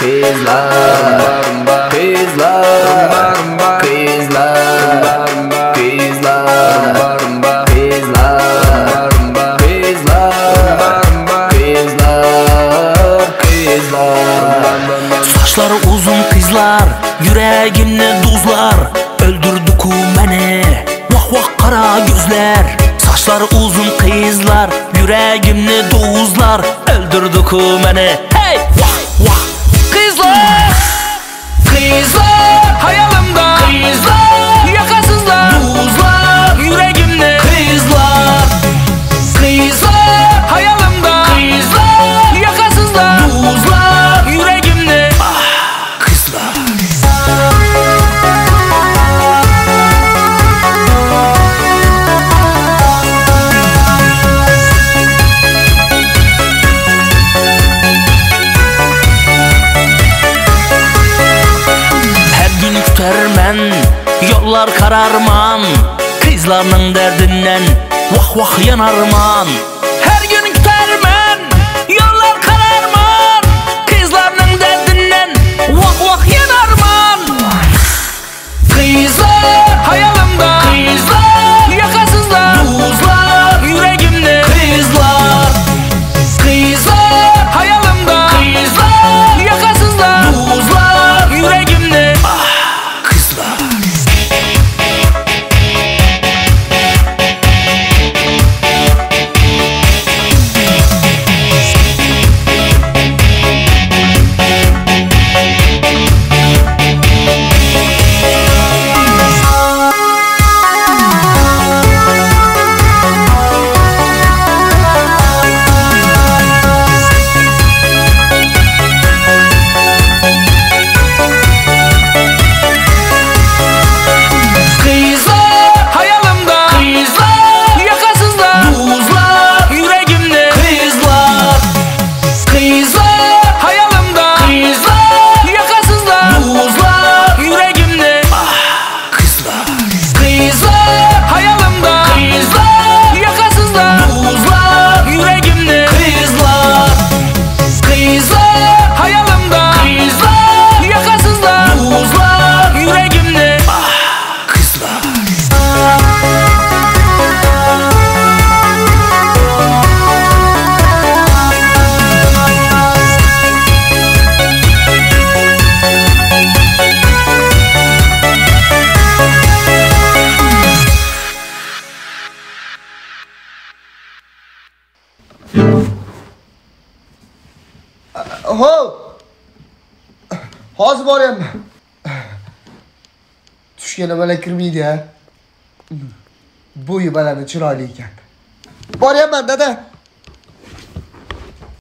Kızlar, kızlar, kızlar, kızlar, kızlar. Saçları uzun kızlar, yüreğimni duzlar, öldürdük beni. Vah vah kara gözler. Saçları uzun kızlar, yüreğimni duzlar, öldürdük beni. Hey vah vah kızlar, kızlar hayalimda, kızlar yakasızlar, duzlar yüreğimni, kızlar, kızlar hayalimda, kızlar yakasızlar, duzlar yüreğimni. Ah kızlar. Kütermen, yollar kararman, kızlarının derdinden vah vah yanarman. Her gün kütermen, yollar kararman, kızlarının derdinden vah vah yanarman. Kızlar hayalimda, kızlar yakasızlar, duzlar yüreğimde, kızlar, kızlar hayalimda, kızlar yakasızlar, duzlar yüreğimde. Hop! Hozir boryapman. Tushgani bola kirmaydi ha. Bo'yi baland, chiroyli ekan. Boryapman dada.